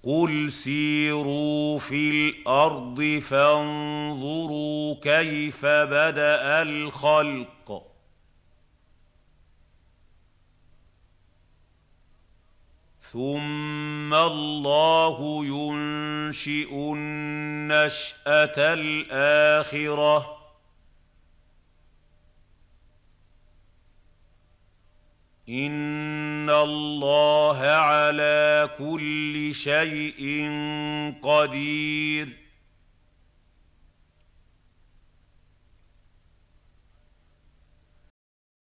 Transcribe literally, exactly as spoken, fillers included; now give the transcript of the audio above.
قُلْ سِيرُوا فِي الْأَرْضِ فَانظُرُوا كَيْفَ بَدَأَ الْخَلْقَ ثُمَّ اللَّهُ يُنشِئُ النَّشْأَةَ الْآخِرَةَ ۚ إِنَّ اللَّهَ عَلَىٰ كُلِّ شَيْءٍ قَدِيرٌ